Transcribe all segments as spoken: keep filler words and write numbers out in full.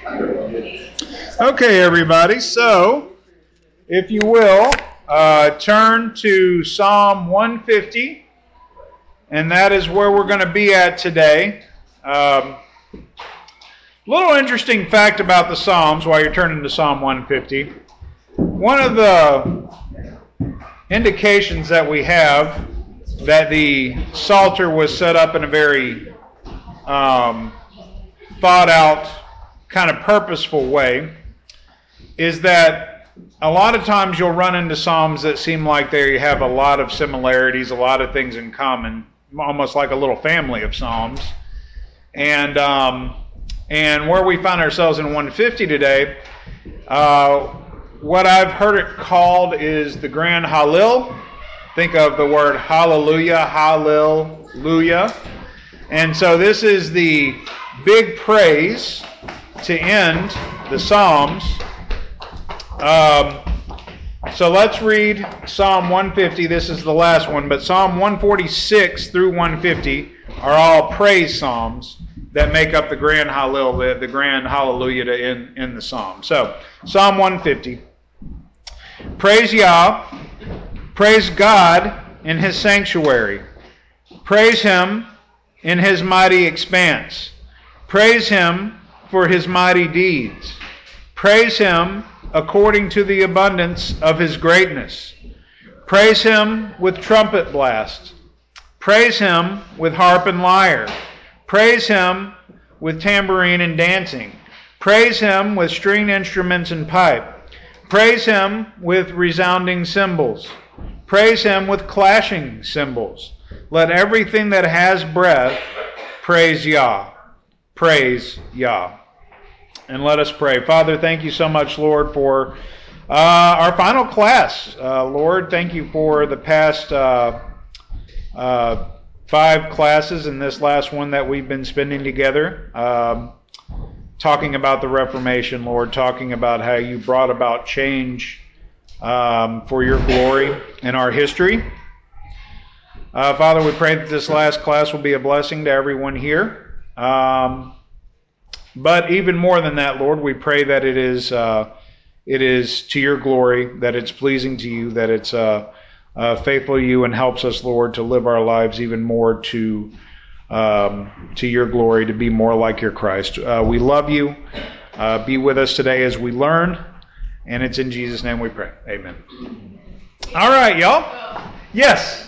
Okay, everybody, so if you will, uh, turn to Psalm one fifty, and that is where we're going to be at today. Um, little interesting fact about the Psalms while you're turning to Psalm one fifty. One of the indications that we have that the Psalter was set up in a very um, thought out, kind of purposeful way is that a lot of times you'll run into Psalms that seem like they have a lot of similarities, a lot of things in common, almost like a little family of Psalms. And um, and where we find ourselves in one fifty today, uh, what I've heard it called is the Grand Hallel. Think of the word hallelujah, hallelujah. And so this is the big praise to end the Psalms. Um, so let's read Psalm one fifty. This is the last one, but Psalm one forty-six through one fifty are all praise psalms that make up the grand hallel, the, the grand hallelujah to end, end the psalm. So Psalm one fifty. Praise Yah, praise God in His sanctuary. Praise Him in His mighty expanse. Praise Him for His mighty deeds. Praise Him according to the abundance of His greatness. Praise Him with trumpet blast. Praise Him with harp and lyre. Praise Him with tambourine and dancing. Praise Him with stringed instruments and pipe. Praise Him with resounding cymbals. Praise Him with clashing cymbals. Let everything that has breath praise Yah. Praise Yah. And let us pray. Father, thank you so much, Lord, for uh, our final class. Uh, Lord, thank you for the past uh, uh, five classes and this last one that we've been spending together, um, talking about the Reformation, Lord, talking about how you brought about change um, for your glory in our history. Uh, Father, we pray that this last class will be a blessing to everyone here. Um, But even more than that, Lord, we pray that it is uh, it is to your glory, that it's pleasing to you, that it's uh, uh, faithful to you and helps us, Lord, to live our lives even more to um, to your glory, to be more like your Christ. Uh, we love you. Uh, be with us today as we learn, and it's in Jesus' name we pray. Amen. All right, y'all. Yes.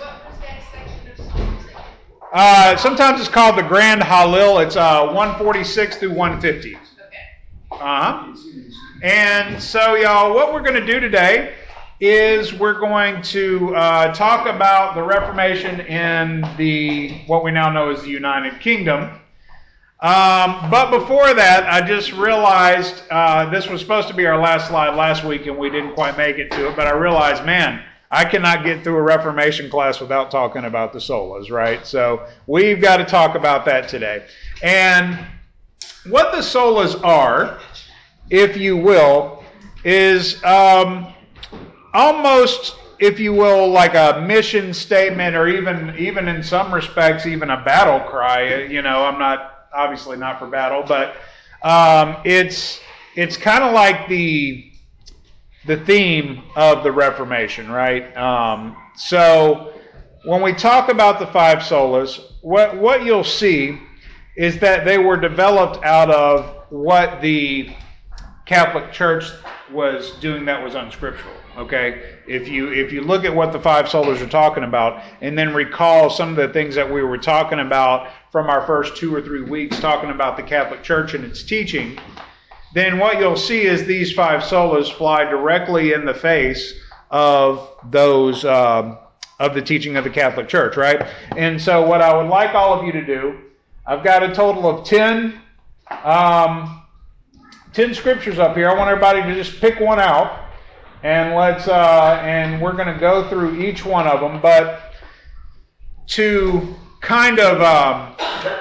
Uh, sometimes it's called the Grand Hallel. It's uh, one forty-six through one fifty. Okay. Uh-huh. And so, y'all, what we're going to do today is we're going to uh, talk about the Reformation in the what we now know as the United Kingdom. Um, but before that, I just realized uh, this was supposed to be our last slide last week, and we didn't quite make it to it. But I realized, man, I cannot get through a Reformation class without talking about the solas, right? So we've got to talk about that today. And what the solas are, if you will, is um, almost, if you will, like a mission statement, or even, even in some respects, even a battle cry. You know, I'm not, obviously not for battle, but um, it's it's kind of like the the theme of the Reformation, right? Um, so when we talk about the five solas, what what you'll see is that they were developed out of what the Catholic Church was doing that was unscriptural. Okay, if you if you look at what the five solas are talking about, and then recall some of the things that we were talking about from our first two or three weeks, talking about the Catholic Church and its teaching, then what you'll see is these five solas fly directly in the face of those um, of the teaching of the Catholic Church, right? And so what I would like all of you to do, I've got a total of ten, um, ten scriptures up here. I want everybody to just pick one out, and let's uh, and we're going to go through each one of them. But to kind of um,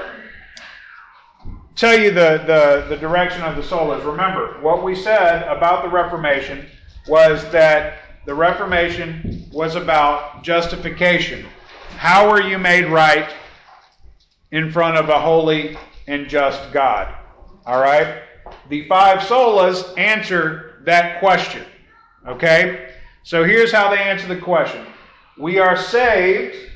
tell you the, the, the direction of the solas. Remember, what we said about the Reformation was that the Reformation was about justification. How are you made right in front of a holy and just God? All right? the five solas answer that question. Okay? So here's how they answer the question. We are saved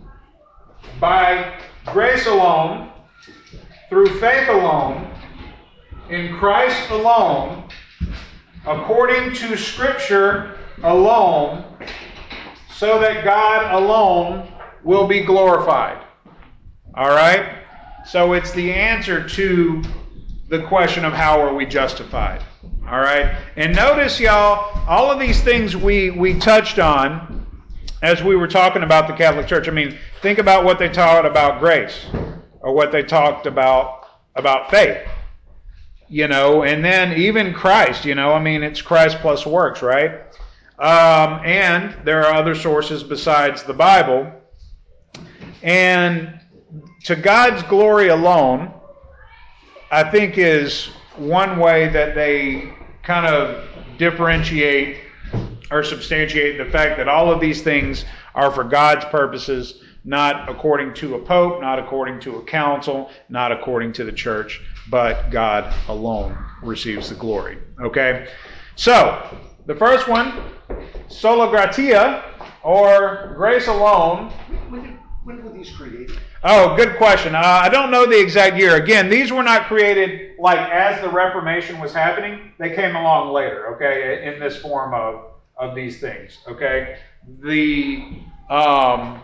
by grace alone, through faith alone, in Christ alone, according to Scripture alone, so that God alone will be glorified. All right? So it's the answer to the question of how are we justified. All right? And notice, y'all, all of these things we, we touched on as we were talking about the Catholic Church. I mean, think about what they taught about grace, or what they talked about about faith. You know, and then even Christ, you know, I mean, it's Christ plus works, right? Um, and there are other sources besides the Bible. And to God's glory alone, I think, is one way that they kind of differentiate or substantiate the fact that all of these things are for God's purposes, not according to a pope, not according to a council, not according to the church, but God alone receives the glory. Okay? So, the first one, sola gratia, or grace alone. When, when were these created? Oh, good question. Uh, I don't know the exact year. Again, these were not created like as the Reformation was happening. They came along later, okay, in this form of, of these things, okay? The um,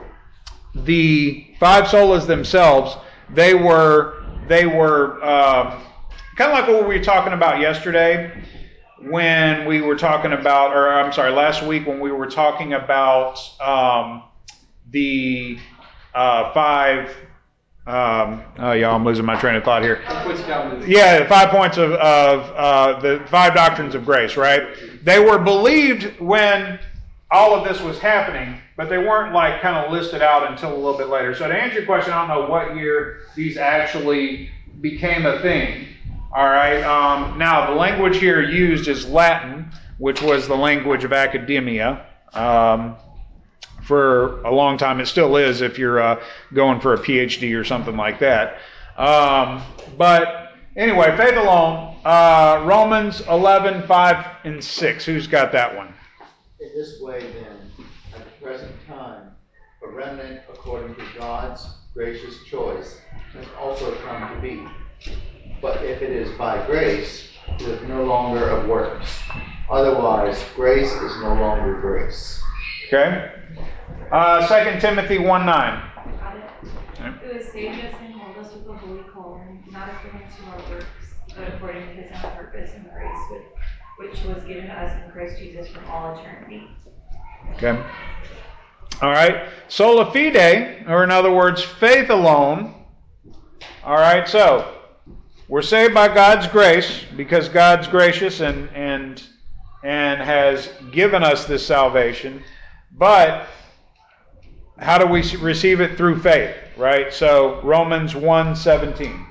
the five solas themselves, they were they were um, kind of like what we were talking about yesterday when we were talking about, or I'm sorry, last week when we were talking about um, the uh, five. Um, oh, yeah, I'm losing my train of thought here. Yeah, the five points of, of uh, the five doctrines of grace, right? They were believed when all of this was happening, but they weren't like kind of listed out until a little bit later. So to answer your question, I don't know what year these actually became a thing. All right. Um, now, the language here used is Latin, which was the language of academia. Um, For a long time, it still is if you're uh, going for a P H D or something like that. Um, but anyway, faith alone, uh, Romans eleven, five and six. Who's got that one? In this way, then, at the present time, a remnant according to God's gracious choice has also come to be. But if it is by grace, it is no longer of works. Otherwise, grace is no longer grace. Okay. Uh, Second Timothy one nine. Who has saved us and called us with a holy calling, not according to our works, but according to his own purpose and grace, which, which was given to us in Christ Jesus from all eternity. Okay. All right. Sola fide, or in other words, faith alone. All right. So we're saved by God's grace because God's gracious and and and has given us this salvation. But how do we receive it? Through faith, right? So Romans one seventeen.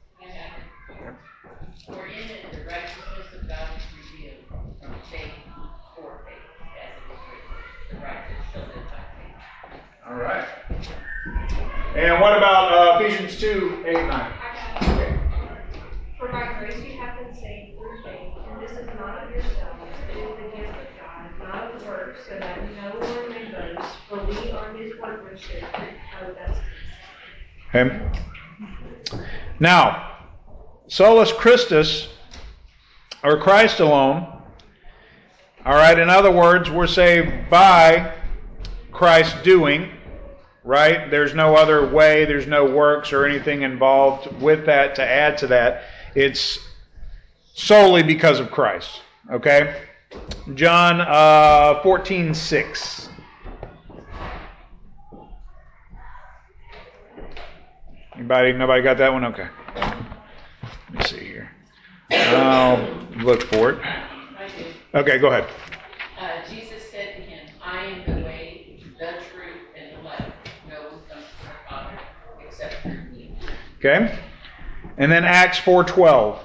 For in it the righteousness of God is revealed from faith for faith, as it is written, the righteous shall live by faith. All right. And what about uh, Ephesians two eight nine? For by grace you have been saved through faith, and this is not of yourselves, it is the gift of God, not of works, so that no one may boast, for we are his workmanship. Oh, that's Okay. Now, solus Christus, or Christ alone. All right. In other words, we're saved by Christ doing. Right? There's no other way. There's no works or anything involved with that to add to that. It's solely because of Christ. Okay? John uh, fourteen six. Anybody? Nobody got that one? Okay. Let me see here. I'll look for it. I do. Okay, go ahead. Uh, Jesus said to him, I am the way, the truth, and the life. No one comes to the Father except through me. Okay? And then Acts four twelve.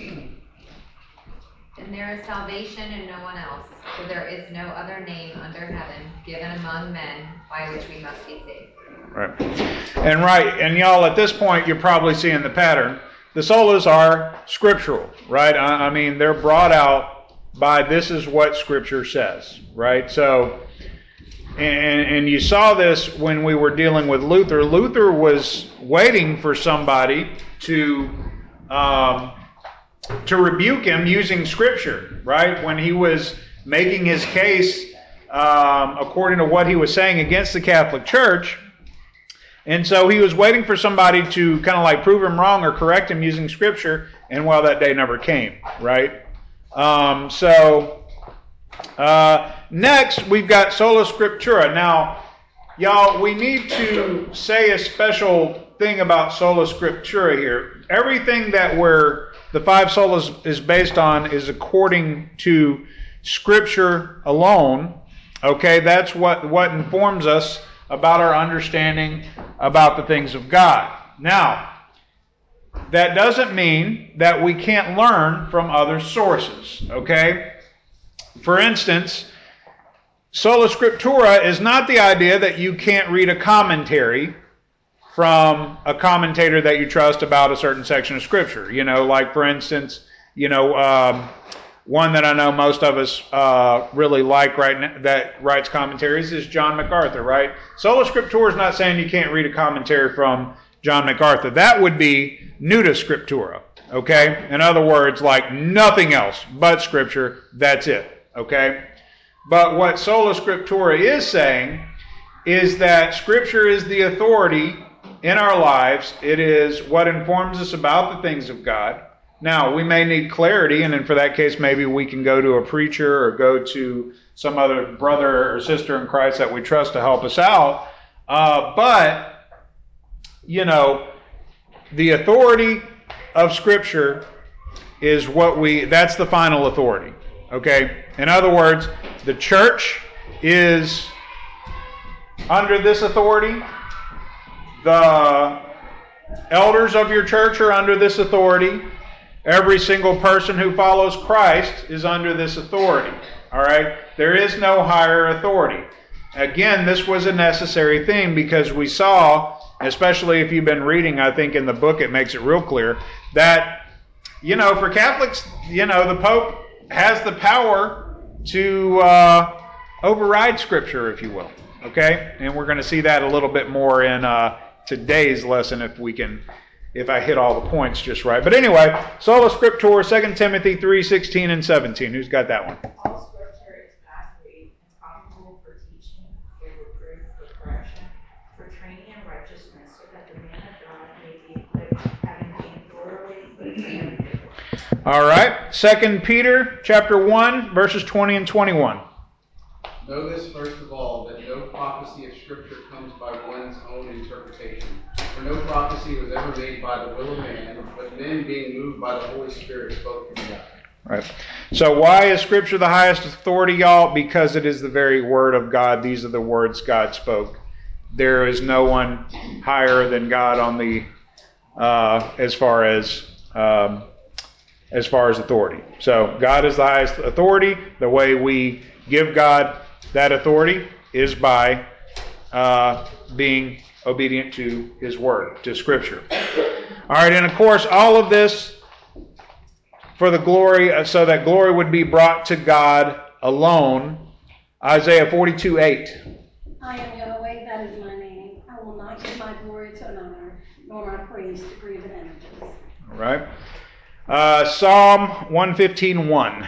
And there is salvation in no one else, for there is no other name under heaven given among men by which we must be saved. Right. And right, and y'all, at this point, you're probably seeing the pattern. the solas are scriptural, right? I, I mean, they're brought out by this is what Scripture says, right? So, and, and you saw this when we were dealing with Luther. Luther was waiting for somebody to um, to rebuke him using Scripture, right? When he was making his case um, according to what he was saying against the Catholic Church. And so he was waiting for somebody to kind of like prove him wrong or correct him using Scripture, and well, that day never came, right? Um, so, uh, next, we've got Sola Scriptura. Now, y'all, we need to say a special thing about Sola Scriptura here. Everything that we're, the five solas is based on is according to Scripture alone. Okay, that's what, what informs us about our understanding about the things of God. Now, that doesn't mean that we can't learn from other sources, okay? For instance, Sola Scriptura is not the idea that you can't read a commentary from a commentator that you trust about a certain section of Scripture. You know, like for instance, you know, um, one that I know most of us uh, really like right now that writes commentaries is John MacArthur, right? Sola Scriptura is not saying you can't read a commentary from John MacArthur. That would be Nuda Scriptura, okay? In other words, like nothing else but Scripture, that's it, okay? But what Sola Scriptura is saying is that Scripture is the authority in our lives. It is what informs us about the things of God. Now, we may need clarity, and then for that case, maybe we can go to a preacher or go to some other brother or sister in Christ that we trust to help us out. Uh, but, you know, the authority of Scripture is what we, that's the final authority, okay? In other words, the church is under this authority. The elders of your church are under this authority. Every single person who follows Christ is under this authority. All right? There is no higher authority. Again, this was a necessary thing because we saw, especially if you've been reading, I think in the book it makes it real clear, that, you know, for Catholics, you know, the Pope has the power to uh, override Scripture, if you will. Okay? And we're going to see that a little bit more in uh, today's lesson if we can... if I hit all the points just right. But anyway, Sola Scriptura, Second Timothy three, sixteen and seventeen. Who's got that one? All Scripture is God-breathed and profitable for teaching, for reproof, for correction, for training in righteousness, so that the man of God may be equipped, having been thoroughly equipped for every good work. All right. Second Peter chapter one, verses twenty and twenty-one. Know this first of all, that no prophecy of Scripture comes by one's own interpretation. For no prophecy was ever made by the will of man, but men being moved by the Holy Spirit spoke from God. Right. So why is Scripture the highest authority, y'all? Because it is the very Word of God. These are the words God spoke. There is no one higher than God on the uh, as far as um, as far as authority. So God is the highest authority. The way we give God that authority is by uh, being obedient to His Word, to Scripture. All right, and of course, all of this for the glory, so that glory would be brought to God alone. Isaiah forty-two, eight. I am Yahweh, that is my name. I will not give my glory to another, nor my praise to graven images. All right. Uh, Psalm one fifteen, one.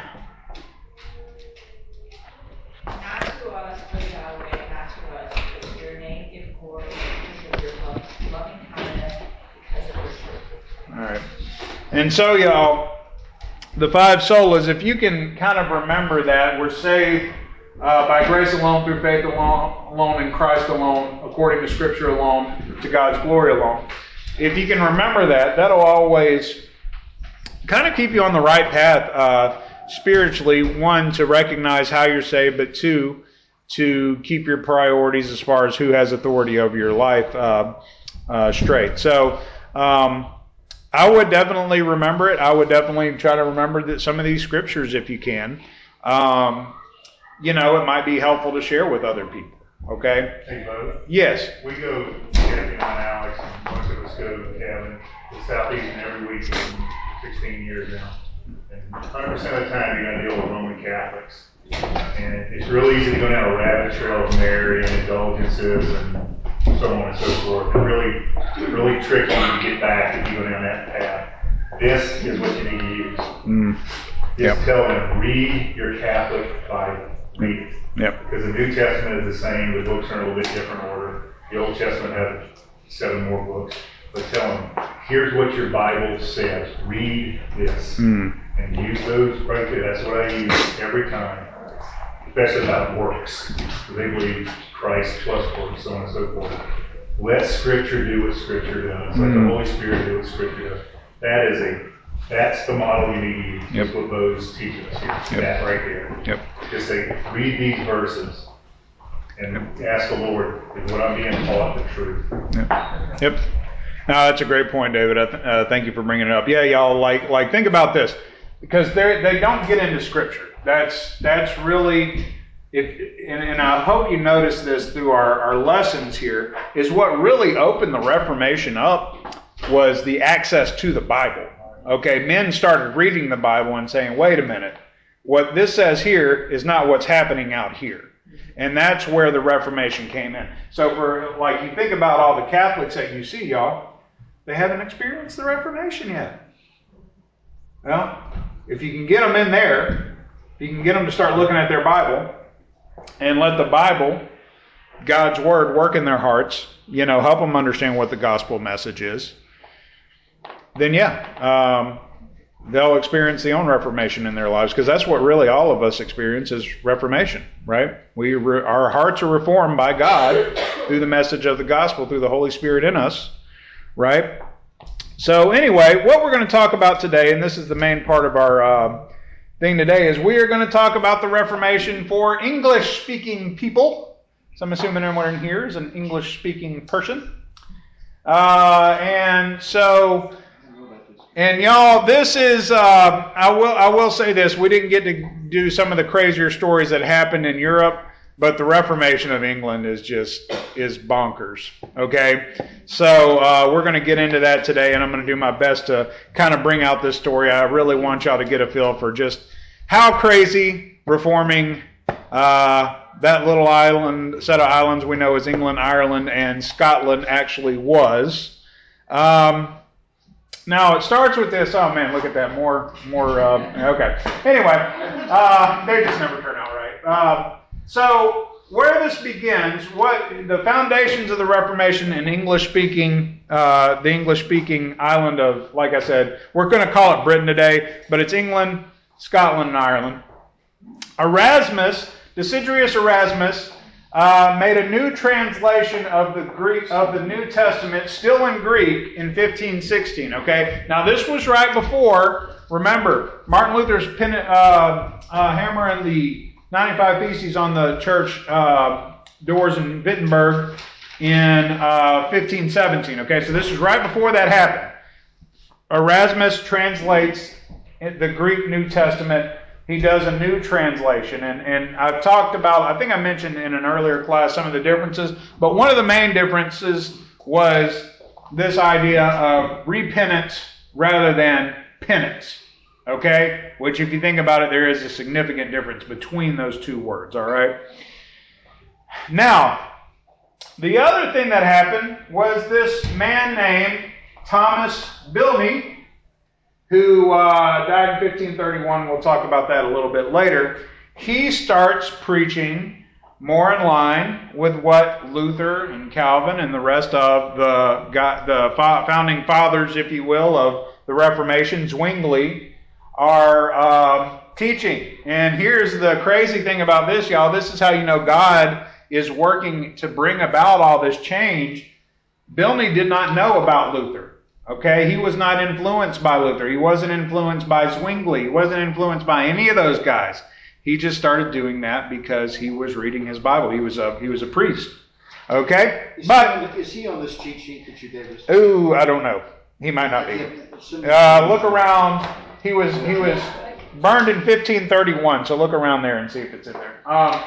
Not to us, O Yahweh, not to us, but to your name give glory because of your love, loving kindness, because of your truth. All right. And so, y'all, the five solas, if you can kind of remember that, we're saved uh, by grace alone, through faith alone, alone, in Christ alone, according to Scripture alone, to God's glory alone. If you can remember that, that'll always kind of keep you on the right path uh, spiritually. One, to recognize how you're saved, but two, to keep your priorities as far as who has authority over your life uh, uh, straight. So um, I would definitely remember it. I would definitely try to remember that some of these scriptures if you can. Um, you know, it might be helpful to share with other people. Okay? Hey, Bo. Yes. We go, Kathy and Alex, and most of us Francisco, Calvin, the Southeastern every week for sixteen years now. And one hundred percent of the time you're going to deal with Roman Catholics. And it's real easy to go down a rabbit trail of Mary and indulgences and so on and so forth. It's really, really tricky to get back if you go down that path. This is what you need to use. Mm. Just yep. Tell them, read your Catholic Bible. Read it. Yep. Because the New Testament is the same. The books are in a little bit different order. The Old Testament has seven more books. But tell them, here's what your Bible says. Read this. Mm. And use those right there. That's what I use every time. Especially about works. Because they believe Christ plus works, so on and so forth. Let Scripture do what Scripture does. Let mm. the Holy Spirit do what Scripture does. That is a, that's the model you need to use. Yep. That's what Bo's teaching us here. Yep. That right there. Yep. Just say, read these verses and yep. ask the Lord, is what I'm being taught the truth? Yep. Yep. No, that's a great point, David. Uh, thank you for bringing it up. Yeah, y'all, like, like think about this. Because they they don't get into Scripture. That's that's really, if and, and I hope you notice this through our, our lessons here, is what really opened the Reformation up was the access to the Bible. Okay, men started reading the Bible and saying, wait a minute, what this says here is not what's happening out here. And that's where the Reformation came in. So for, like, you think about all the Catholics that you see, y'all, they haven't experienced the Reformation yet. Well, if you can get them in there, if you can get them to start looking at their Bible and let the Bible, God's Word, work in their hearts, you know, help them understand what the gospel message is, then yeah, um, they'll experience their own Reformation in their lives, because that's what really all of us experience is Reformation, right? We re- our hearts are reformed by God through the message of the gospel, through the Holy Spirit in us, right? So anyway, what we're going to talk about today, and this is the main part of our uh, thing today, is we are going to talk about the Reformation for English-speaking people. So I'm assuming everyone in here is an English-speaking person. Uh, and so... And y'all, this is, uh, I will I will say this, we didn't get to do some of the crazier stories that happened in Europe, but the Reformation of England is just, is bonkers, okay? So uh, we're going to get into that today, and I'm going to do my best to kind of bring out this story. I really want y'all to get a feel for just how crazy reforming uh, that little island, set of islands we know as England, Ireland, and Scotland actually was. Um... Now, it starts with this. Oh, man, look at that. More, more, uh, okay. Anyway, uh, they just never turn out right. Uh, so, where this begins, what the foundations of the Reformation in English-speaking, uh, the English-speaking island of, like I said, we're going to call it Britain today, but it's England, Scotland, and Ireland. Erasmus, Desiderius Erasmus, Uh, made a new translation of the Greek of the New Testament, still in Greek, in fifteen sixteen. Okay, now this was right before. Remember, Martin Luther's pin, uh, uh, hammering the ninety-five Theses on the church uh, doors in Wittenberg in uh, fifteen seventeen. Okay, so this is right before that happened. Erasmus translates the Greek New Testament. He does a new translation, and, and I've talked about, I think I mentioned in an earlier class some of the differences, but one of the main differences was this idea of repentance rather than penance, okay? Which, if you think about it, there is a significant difference between those two words, all right? Now, the other thing that happened was this man named Thomas Bilney, who uh, died in fifteen thirty-one. We'll talk about that a little bit later. He starts preaching more in line with what Luther and Calvin and the rest of the the founding fathers, if you will, of the Reformation, Zwingli, are uh, teaching. And here's the crazy thing about this, y'all. This is how you know God is working to bring about all this change. Bilney did not know about Luther. Okay, he was not influenced by Luther. He wasn't influenced by Zwingli. He wasn't influenced by any of those guys. He just started doing that because he was reading his Bible. He was a he was a priest. Okay, is but he on, is he on this cheat sheet that you gave us? Ooh, I don't know. He might not be. Uh, look around. He was he was burned in fifteen thirty-one. So look around there and see if it's in there. Um,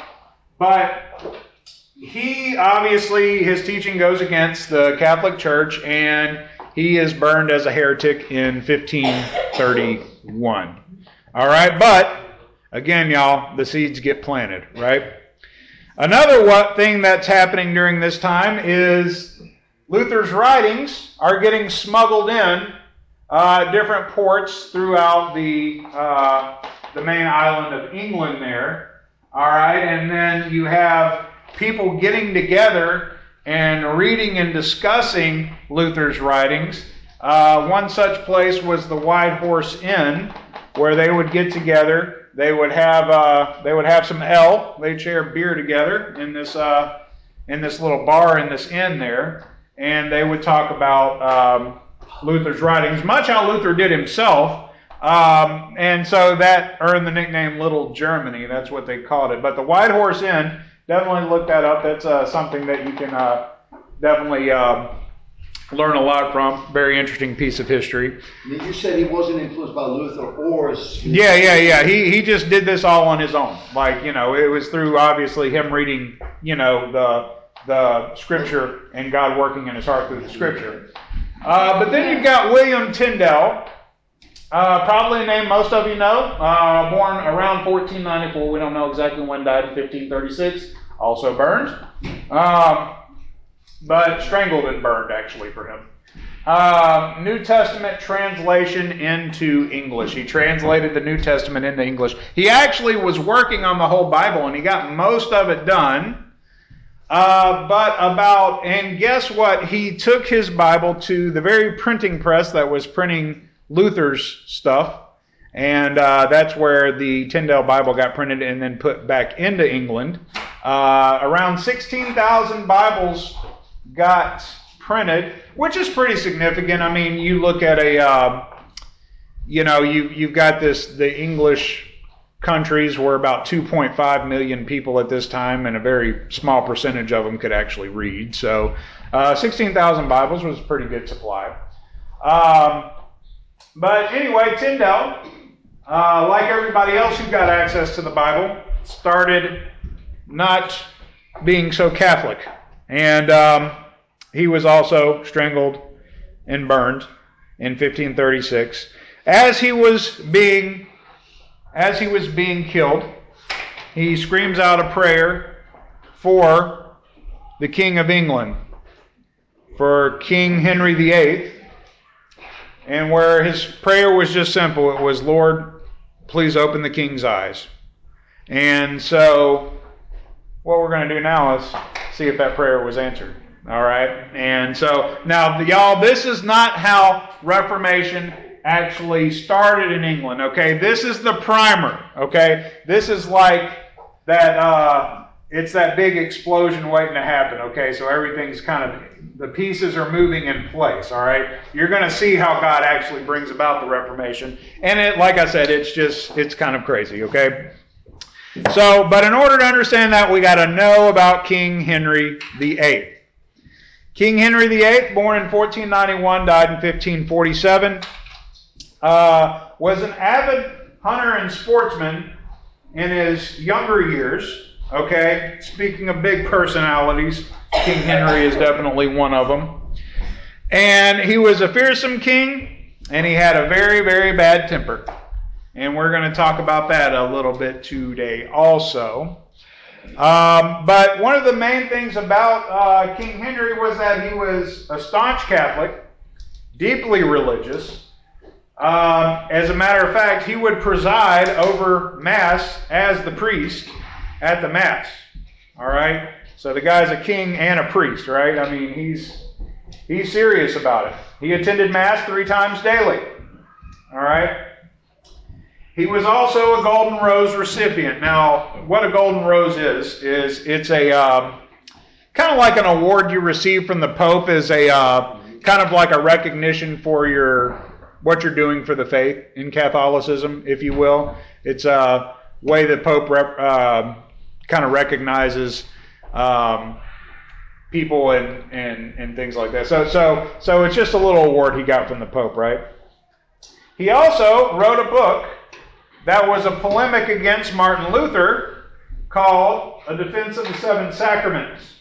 but he obviously his teaching goes against the Catholic Church, and he is burned as a heretic in fifteen thirty-one. All right, but again, y'all, the seeds get planted, right? Another what thing that's happening during this time is Luther's writings are getting smuggled in uh, different ports throughout the uh, the main island of England there. All right, and then you have people getting together and reading and discussing Luther's writings. Uh, one such place was the White Horse Inn, where they would get together. They would have uh, they would have some ale. They'd share beer together in this uh, in this little bar in this inn there, and they would talk about um, Luther's writings, much how Luther did himself. Um, and so that earned the nickname Little Germany. That's what they called it. But the White Horse Inn, definitely look that up. That's uh, something that you can uh, definitely uh, learn a lot from. Very interesting piece of history. You said he wasn't influenced by Luther or... Yeah, yeah, yeah. He he just did this all on his own. Like, you know, it was through obviously him reading, you know, the the scripture and God working in his heart through the scripture. Uh, but then you've got William Tyndale. Uh, probably a name most of you know, uh, born around fourteen ninety-four. We don't know exactly when, died in fifteen thirty-six. Also burned, um, but strangled and burned actually for him. Uh, New Testament translation into English. He translated the New Testament into English. He actually was working on the whole Bible, and he got most of it done. Uh, but about, and guess what? He took his Bible to the very printing press that was printing Luther's stuff, and uh, that's where the Tyndale Bible got printed and then put back into England. Uh, around sixteen thousand Bibles got printed, which is pretty significant. I mean, you look at a, uh, you know, you, you've got this, the English countries were about two point five million people at this time, and a very small percentage of them could actually read. So uh, sixteen thousand Bibles was a pretty good supply. Um, But anyway, Tyndale, uh, like everybody else who got access to the Bible, started not being so Catholic. And um, he was also strangled and burned in fifteen thirty-six. As he was being, as he was being killed, he screams out a prayer for the King of England, for King Henry the Eighth. And where his prayer was just simple, it was, Lord, please open the king's eyes. And so what we're going to do now is see if that prayer was answered. All right? And so now, y'all, this is not how Reformation actually started in England. Okay? This is the primer. Okay? This is like that, uh, it's that big explosion waiting to happen. Okay? So everything's kind of, the pieces are moving in place, all right? You're going to see how God actually brings about the Reformation. And it, like I said, it's just, it's kind of crazy, okay? So, but in order to understand that, we got to know about King Henry the Eighth. King Henry the Eighth, born in fourteen ninety-one, died in fifteen forty-seven, uh, was an avid hunter and sportsman in his younger years. Okay, speaking of big personalities, King Henry is definitely one of them. And he was a fearsome king, and he had a very, very bad temper. And we're going to talk about that a little bit today also. Um, but one of the main things about uh, King Henry was that he was a staunch Catholic, deeply religious. Um, as a matter of fact, he would preside over Mass as the priest at the Mass. All right? So the guy's a king and a priest, right? I mean, he's he's serious about it. He attended Mass three times daily. All right? He was also a Golden Rose recipient. Now, what a Golden Rose is, is it's a um, kind of like an award you receive from the Pope, is a uh, kind of like a recognition for your what you're doing for the faith in Catholicism, if you will. It's a way the Pope rep, uh, kind of recognizes um, people and, and, and things like that. So, so, so it's just a little award he got from the Pope, right? He also wrote a book that was a polemic against Martin Luther called A Defense of the Seven Sacraments.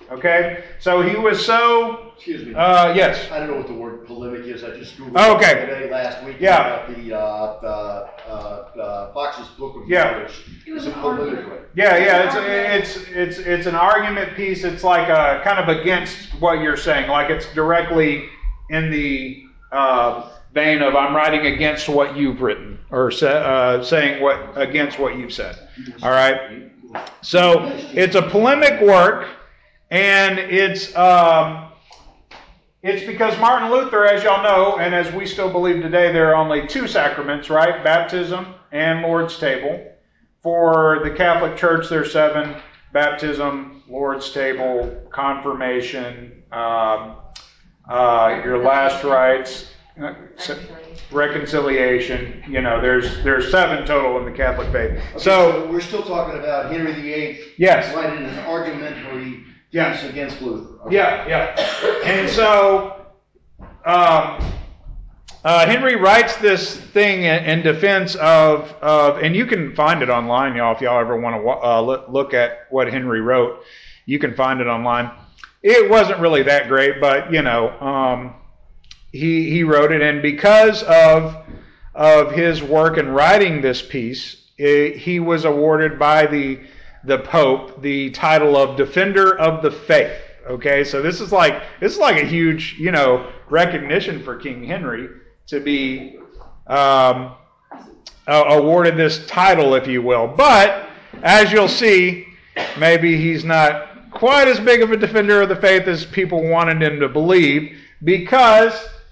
Okay, so he was so. Excuse me. Uh, yes. I don't know what the word polemic is. I just Googled Oh, okay. it today, last week. Yeah. About the, uh, the, uh, uh, Fox's Book of Yeah. Knowledge. It was It's an a polemic. argument. Yeah, yeah, it's it's it's it's an argument piece. It's like uh, kind of against what you're saying, like it's directly in the uh, vein of I'm writing against what you've written, or sa- uh, saying what against what you've said. All right. So it's a polemic work, and it's um, it's because Martin Luther, as y'all know, and as we still believe today, there are only two sacraments, right? Baptism and Lord's table. For the Catholic Church, there's seven: baptism, Lord's table, confirmation, um, uh, your last rites, uh, reconciliation. You know, there's there's seven total in the Catholic faith. Okay, so, so we're still talking about Henry the Eighth. Yes. Writing an argumentary Yes. piece against Luther. Okay. yeah, yeah. And so, um, Uh, Henry writes this thing in, in defense of, of, and you can find it online, y'all, if y'all ever want to uh, look, look at what Henry wrote. You can find it online. It wasn't really that great, but, you know, um, he he wrote it, and because of, of his work in writing this piece, it, he was awarded by the, the Pope the title of Defender of the Faith. Okay, so this is like this is like a huge, you know, recognition for King Henry to be um, uh, awarded this title, if you will. But as you'll see, maybe he's not quite as big of a defender of the faith as people wanted him to believe, because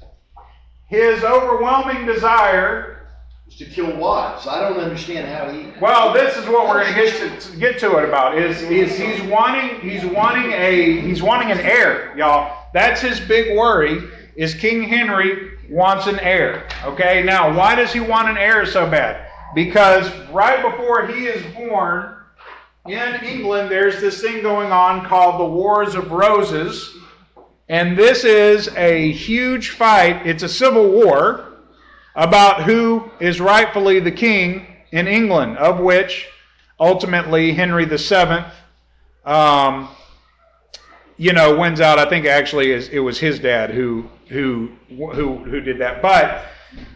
his overwhelming desire Is to kill wives. I don't understand how he. Well, this is what we're going to get to get to it about. Is is he's wanting he's wanting a he's wanting an heir, y'all. That's his big worry. Is King Henry wants an heir. Okay, now why does he want an heir so bad? Because right before he is born in England, there's this thing going on called the Wars of Roses, and this is a huge fight. It's a civil war about who is rightfully the king in England, of which ultimately Henry the Seventh, um, you know, wins out. I think actually it was his dad who who who who did that. But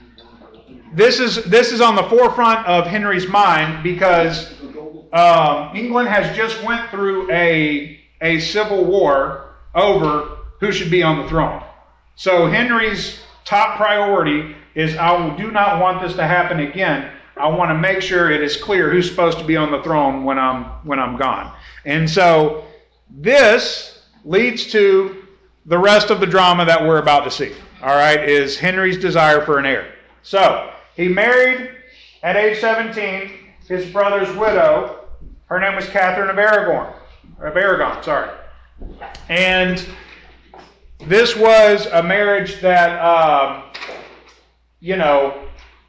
this is this is on the forefront of Henry's mind because um, England has just went through a a civil war over who should be on the throne. So Henry's top priority is I do not want this to happen again. I want to make sure it is clear who's supposed to be on the throne when I'm when I'm gone. And so this leads to the rest of the drama that we're about to see. All right, is Henry's desire for an heir. So he married at age seventeen his brother's widow. Her name was Catherine of Aragon. Of Aragon, sorry. And this was a marriage that, um, you know,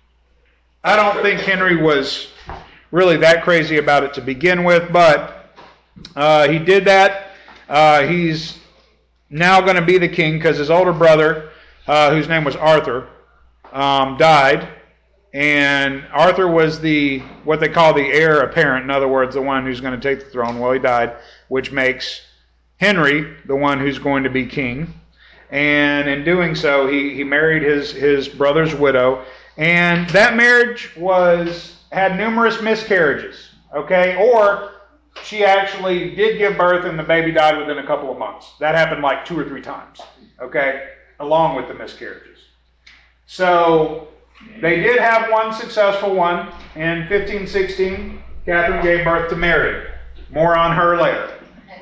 I don't think Henry was really that crazy about it to begin with, but uh, he did that. Uh, he's now going to be the king because his older brother, uh, whose name was Arthur, um, died. And Arthur was the what they call the heir apparent. In other words, the one who's going to take the throne. Well, he died, which makes Henry the one who's going to be king. And in doing so, he, he married his, his brother's widow. And that marriage was had numerous miscarriages, okay? Or she actually did give birth and the baby died within a couple of months. That happened like two or three times, okay? Along with the miscarriages. So they did have one successful one. In fifteen sixteen, Catherine gave birth to Mary. More on her later.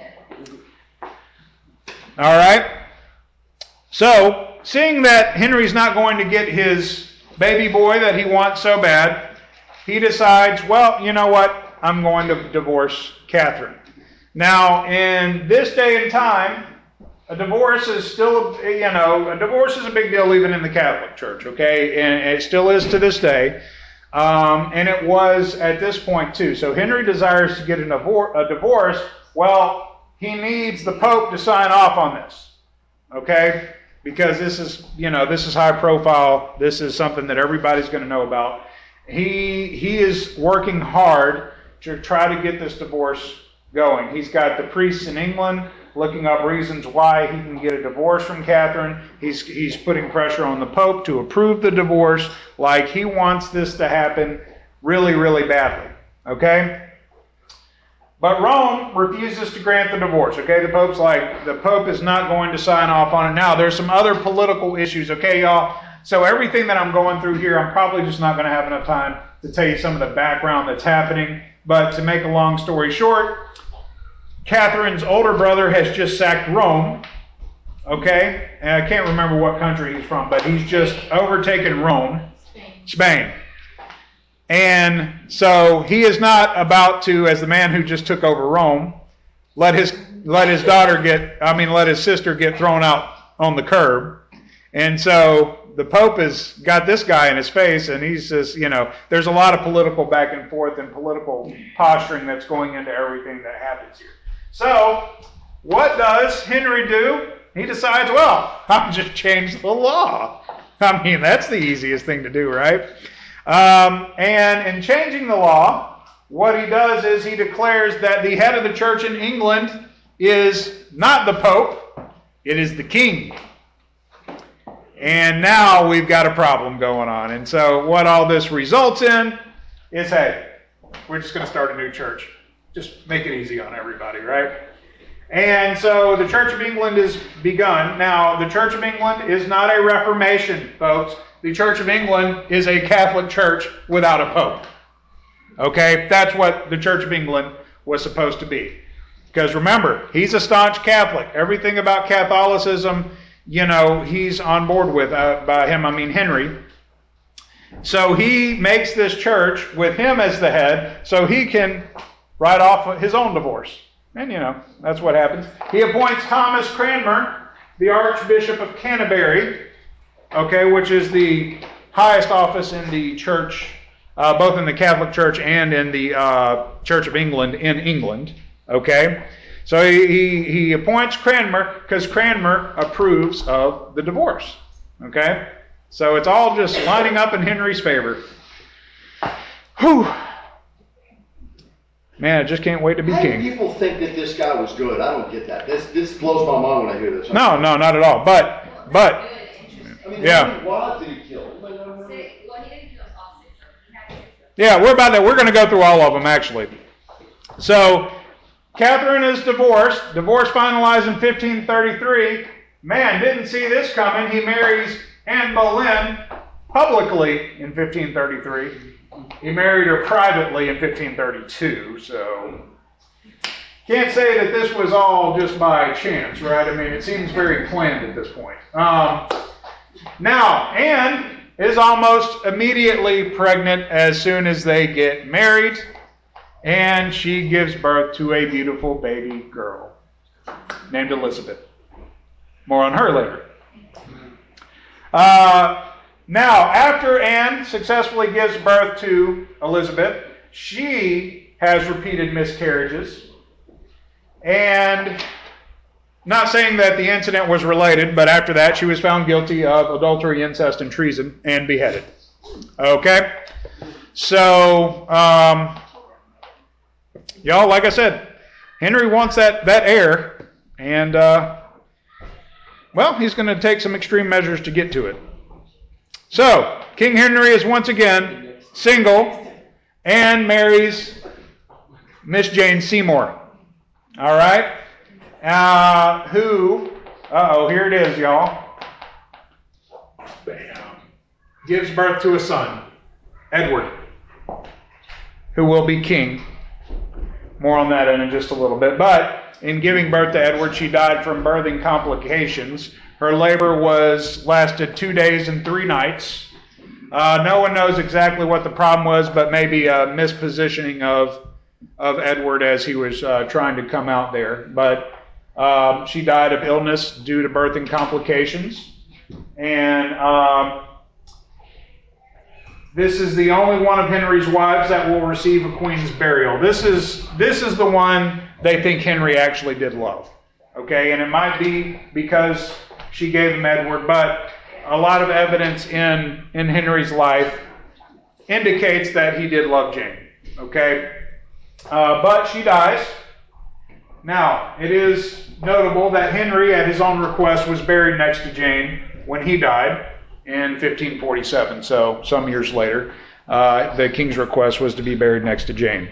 All right? So, seeing that Henry's not going to get his baby boy that he wants so bad, he decides, well, you know what? I'm going to divorce Catherine. Now, in this day and time, a divorce is still, you know, a divorce is a big deal even in the Catholic Church, okay? And it still is to this day. Um, and it was at this point too. So Henry desires to get a divorce. Well, he needs the Pope to sign off on this, okay? Because this is, you know, this is high profile. This is something that everybody's going to know about. He he is working hard to try to get this divorce going. He's got the priests in England looking up reasons why he can get a divorce from Catherine. He's, he's putting pressure on the Pope to approve the divorce, like he wants this to happen really, really badly. Okay? But Rome refuses to grant the divorce. Okay, the Pope's like, the Pope is not going to sign off on it. Now, there's some other political issues, okay, y'all? So everything that I'm going through here, I'm probably just not going to have enough time to tell you some of the background that's happening. But to make a long story short, Catherine's older brother has just sacked Rome, okay? And I can't remember what country he's from, but he's just overtaken Rome, Spain. Spain. And so he is not about to, as the man who just took over Rome, let his let his daughter get, I mean, let his sister get thrown out on the curb. And so the Pope has got this guy in his face, and he says, you know, there's a lot of political back and forth and political posturing that's going into everything that happens here. So what does Henry do? He decides, well, I'll just change the law. I mean, that's the easiest thing to do, right? Um, and in changing the law, what he does is he declares that the head of the church in England is not the Pope, it is the king. And now we've got a problem going on. And so what all this results in is, hey, we're just going to start a new church. Just make it easy on everybody, right? And so the Church of England is begun. Now, the Church of England is not a Reformation, folks. The Church of England is a Catholic church without a pope. Okay? That's what the Church of England was supposed to be. Because remember, he's a staunch Catholic. Everything about Catholicism, you know, he's on board with. Uh, by him, I mean Henry. So he makes this church with him as the head so he can write off his own divorce. And, you know, that's what happens. He appoints Thomas Cranmer, the Archbishop of Canterbury, okay, which is the highest office in the church, uh, both in the Catholic Church and in the uh, Church of England in England, okay? So he, he, he appoints Cranmer because Cranmer approves of the divorce, okay? So it's all just lining up in Henry's favor. Whew. Man, I just can't wait to be How king. do people think that this guy was good? I don't get that. This this blows my mind when I hear this. No, no, not at all. But, but, I mean, yeah. how many wives did he kill? Well, he didn't kill us all six of them. He had six of them. yeah, we're about to, we're going to go through all of them, actually. So, Catherine is divorced. Divorce finalized in fifteen thirty-three. Man, didn't see this coming. He marries Anne Boleyn publicly in fifteen thirty-three. He married her privately in fifteen thirty-two, so can't say that this was all just by chance, right? I mean, it seems very planned at this point. Um, now, Anne is almost immediately pregnant as soon as they get married, and she gives birth to a beautiful baby girl named Elizabeth. More on her later. Uh, Now, after Anne successfully gives birth to Elizabeth, she has repeated miscarriages. And not saying that the incident was related, but after that she was found guilty of adultery, incest, and treason and beheaded. Okay? So, um, y'all, like I said, Henry wants that, that heir, and, uh, well, he's going to take some extreme measures to get to it. So, King Henry is once again single and marries Miss Jane Seymour. All right? Uh, who, uh-oh, here it is, y'all. Bam. Gives birth to a son, Edward, who will be king. More on that in just a little bit. But in giving birth to Edward, she died from birthing complications. Her labor was lasted two days and three nights. Uh, no one knows exactly what the problem was, but maybe a mispositioning of of Edward as he was uh, trying to come out there. But um, she died of illness due to birthing complications. And um, this is the only one of Henry's wives that will receive a queen's burial. This is this is the one they think Henry actually did love. Okay, and it might be because she gave him Edward, but a lot of evidence in, in Henry's life indicates that he did love Jane. Okay, uh, but she dies. Now, it is notable that Henry, at his own request, was buried next to Jane when he died in fifteen forty-seven. So, some years later, uh, the king's request was to be buried next to Jane.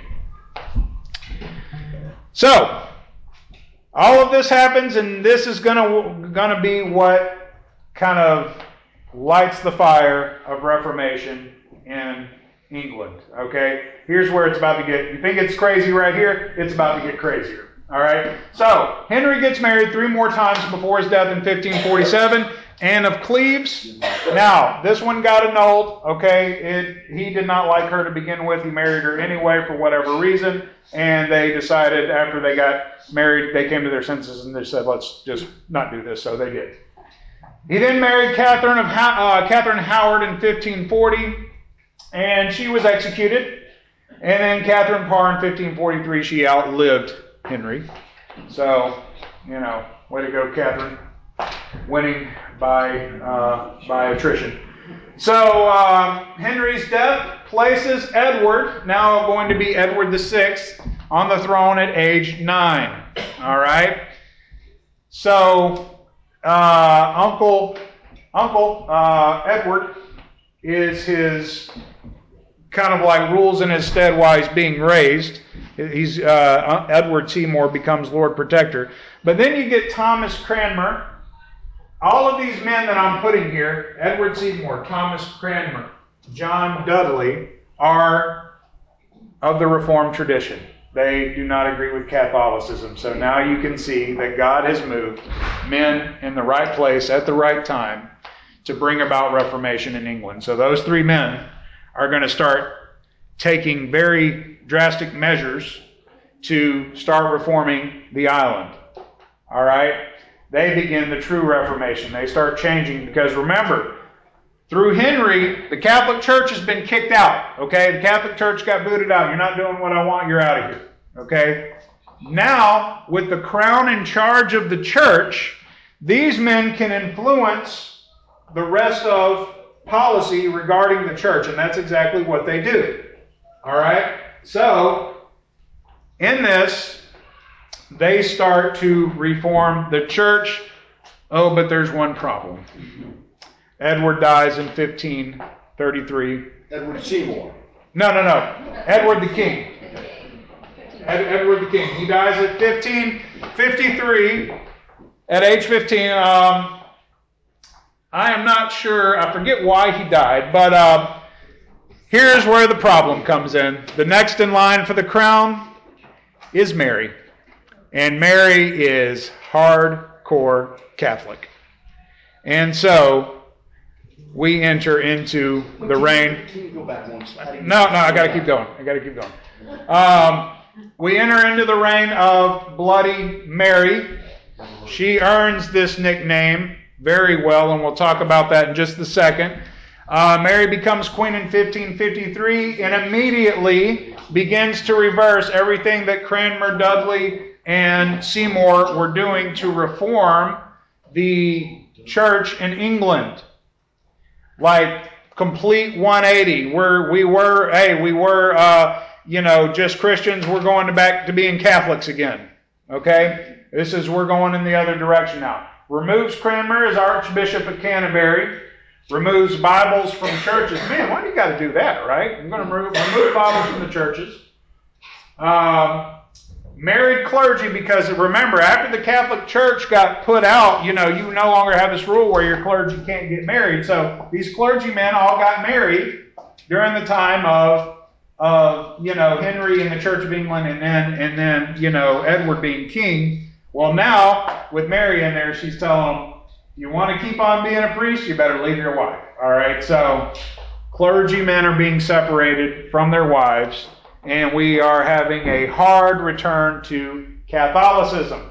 So, all of this happens, and this is going to going to be what kind of lights the fire of Reformation in England. Okay? Here's where it's about to get, you think it's crazy right here? It's about to get crazier. All right? So, Henry gets married three more times before his death in fifteen forty-seven. Anne of Cleves. Now, this one got annulled. Okay? It, he did not like her to begin with. He married her anyway for whatever reason. And they decided after they got married, they came to their senses and they said, let's just not do this. So they did. He then married Catherine of uh, Catherine Howard in fifteen forty, and she was executed. And then Catherine Parr in fifteen forty-three, she outlived Henry. So, you know, way to go, Catherine, winning by uh, by attrition. So um, Henry's death places Edward, now going to be Edward the Sixth, on the throne at age nine. All right. So. Uh, Uncle Uncle uh, Edward is his kind of like rules in his stead while he's being raised. He's uh, Edward Seymour becomes Lord Protector. But then you get Thomas Cranmer. All of these men that I'm putting here, Edward Seymour, Thomas Cranmer, John Dudley, are of the Reformed tradition. They do not agree with Catholicism. So now you can see that God has moved men in the right place at the right time to bring about Reformation in England. So those three men are going to start taking very drastic measures to start reforming the island. All right? They begin the true Reformation. They start changing because remember, through Henry, the Catholic Church has been kicked out. Okay? The Catholic Church got booted out. You're not doing what I want. You're out of here. Okay? Now, with the crown in charge of the church, these men can influence the rest of policy regarding the church. And that's exactly what they do. All right? So, in this, they start to reform the church. Oh, but there's one problem. Edward dies in fifteen thirty-three. Edward Seymour. No, no, no. Edward the King. Ed, Edward the King. He dies at fifteen fifty-three. At age fifteen. Um, I am not sure. I forget why he died. But uh, here's where the problem comes in. The next in line for the crown is Mary. And Mary is hardcore Catholic. And so we enter into the reign. Can you go back one slide? No, no, I got to keep going. I got to keep going. Um, we enter into the reign of Bloody Mary. She earns this nickname very well, and we'll talk about that in just a second. Uh, Mary becomes queen in fifteen fifty-three and immediately begins to reverse everything that Cranmer, Dudley, and Seymour were doing to reform the church in England. Like complete one eighty. We're, we were, hey, we were, uh, you know, just Christians. We're going to back to being Catholics again. Okay? This is, we're going in the other direction now. Removes Cranmer as Archbishop of Canterbury. Removes Bibles from churches. Man, why do you got to do that, right? I'm going to remove, remove Bibles from the churches. Um, married clergy, because remember, after the Catholic Church got put out, you know, you no longer have this rule where your clergy can't get married. So these clergymen all got married during the time of, of you know, Henry and the Church of England, and then, and then, you know, Edward being king. Well, now with Mary in there, she's telling them, you want to keep on being a priest, you better leave your wife. All right, so clergymen are being separated from their wives, and we are having a hard return to Catholicism.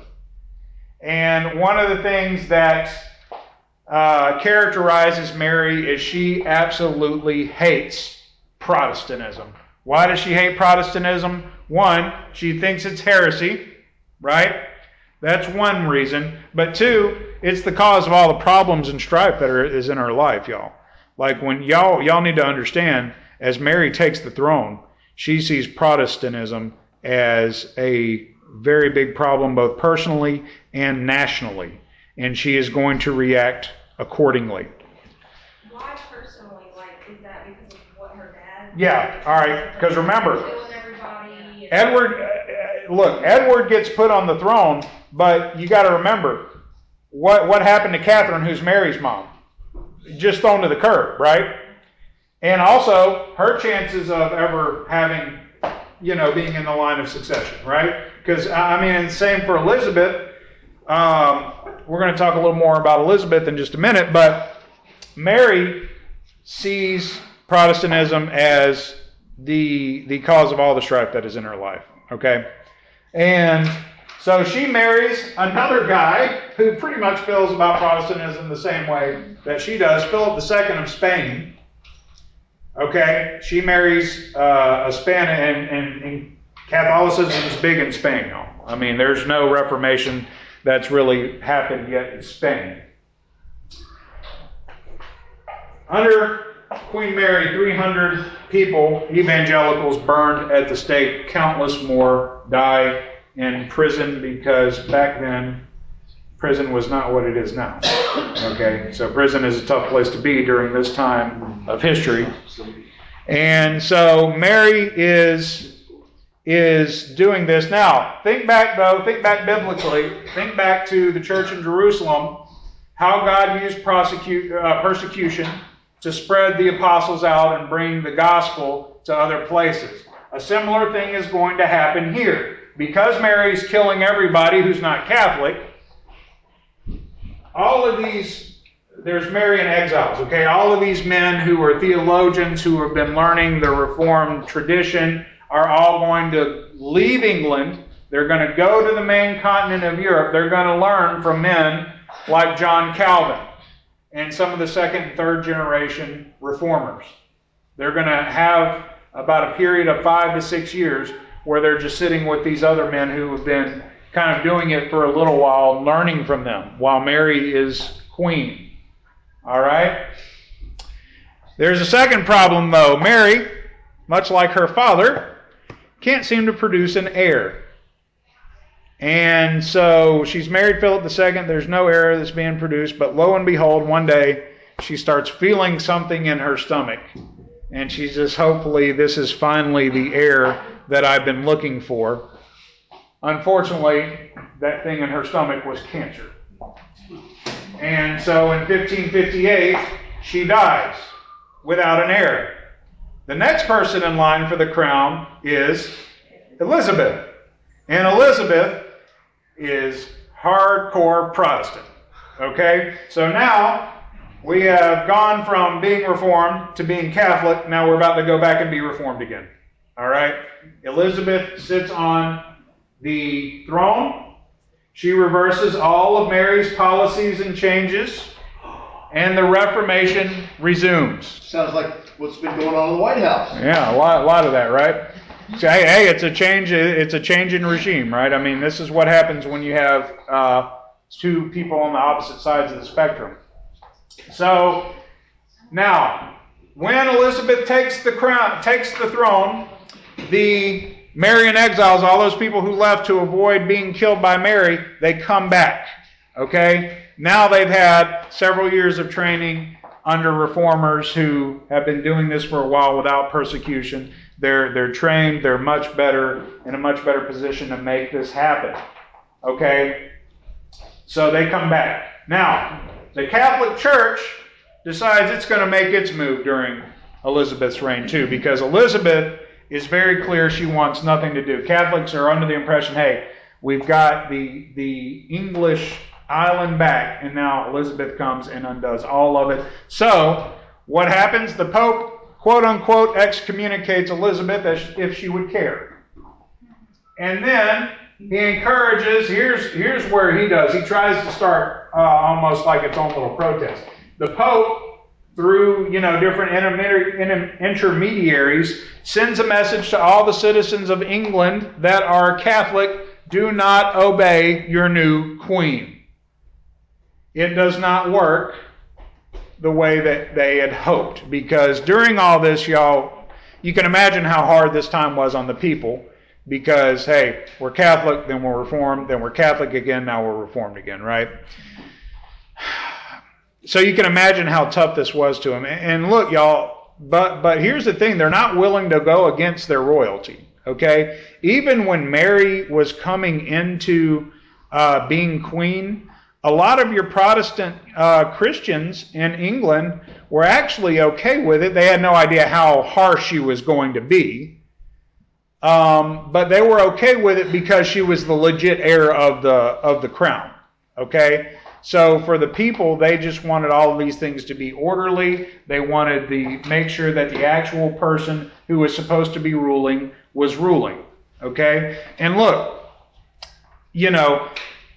And one of the things that uh, characterizes Mary is she absolutely hates Protestantism. Why does she hate Protestantism? One, she thinks it's heresy, right? That's one reason. But two, it's the cause of all the problems and strife that are, is in her life, y'all. Like when y'all y'all need to understand, as Mary takes the throne, she sees Protestantism as a very big problem both personally and nationally, and she is going to react accordingly. Why personally? Like, is that because of what her dad? Yeah, all right, because remember, Killing everybody. Edward, uh, look, Edward gets put on the throne, but you got to remember, what, what happened to Catherine, who's Mary's mom? Just thrown to the curb, right? And also, her chances of ever having, you know, being in the line of succession, right? Because, I mean, and the same for Elizabeth. Um, we're going to talk a little more about Elizabeth in just a minute, but Mary sees Protestantism as the the cause of all the strife that is in her life, okay? And so she marries another guy who pretty much feels about Protestantism the same way that she does, Philip the Second of Spain. Okay, she marries uh, a Spanish, and, and, and Catholicism is big in Spain, y'all. I mean, there's no Reformation that's really happened yet in Spain. Under Queen Mary, three hundred people, evangelicals, burned at the stake. Countless more die in prison because back then, prison was not what it is now. Okay, so prison is a tough place to be during this time of history. And so Mary is is doing this. Now, think back though, think back biblically, think back to the church in Jerusalem, how God used prosecute, uh, persecution to spread the apostles out and bring the gospel to other places. A similar thing is going to happen here. Because Mary's killing everybody who's not Catholic, all of these, there's Marian exiles, okay? All of these men who are theologians who have been learning the Reformed tradition are all going to leave England. They're going to go to the main continent of Europe. They're going to learn from men like John Calvin and some of the second and third generation reformers. They're going to have about a period of five to six years where they're just sitting with these other men who have been kind of doing it for a little while, learning from them, while Mary is queen. All right? There's a second problem, though. Mary, much like her father, can't seem to produce an heir. And so she's married Philip the Second. There's no heir that's being produced. But lo and behold, one day she starts feeling something in her stomach. And she says, hopefully this is finally the heir that I've been looking for. Unfortunately, that thing in her stomach was cancer. And so in fifteen fifty-eight, she dies without an heir. The next person in line for the crown is Elizabeth. And Elizabeth is hardcore Protestant. Okay? So now we have gone from being Reformed to being Catholic. Now we're about to go back and be Reformed again. All right? Elizabeth sits on the throne. She reverses all of Mary's policies and changes, and the Reformation resumes. Sounds like what's been going on in the White House. Yeah, a lot, a lot of that, right? So, hey, hey, it's a change. It's a change in regime, right? I mean, this is what happens when you have uh, two people on the opposite sides of the spectrum. So now, when Elizabeth takes the crown, takes the throne, the Marian exiles, all those people who left to avoid being killed by Mary, they come back. Okay? Now they've had several years of training under reformers who have been doing this for a while without persecution. They're they're trained, they're much better, in a much better position to make this happen. Okay? So they come back. Now, the Catholic Church decides it's going to make its move during Elizabeth's reign too, because Elizabeth is very clear she wants nothing to do. Catholics are under the impression, hey, we've got the the English island back, and now Elizabeth comes and undoes all of it. So, what happens? The Pope, quote unquote, excommunicates Elizabeth as if she would care. And then he encourages, here's, here's where he does, he tries to start uh, almost like its own little protest. The Pope, through, you know, different intermediaries, sends a message to all the citizens of England that are Catholic, do not obey your new queen. It does not work the way that they had hoped, because during all this, y'all, you can imagine how hard this time was on the people, because, hey, we're Catholic, then we're Reformed, then we're Catholic again, now we're Reformed again, right? So you can imagine how tough this was to them. And look, y'all, but but here's the thing. They're not willing to go against their royalty, okay? Even when Mary was coming into uh, being queen, a lot of your Protestant uh, Christians in England were actually okay with it. They had no idea how harsh she was going to be. Um, but they were okay with it because she was the legit heir of the of the crown, okay? So for the people, they just wanted all of these things to be orderly. They wanted the make sure that the actual person who was supposed to be ruling was ruling. Okay? And look, you know,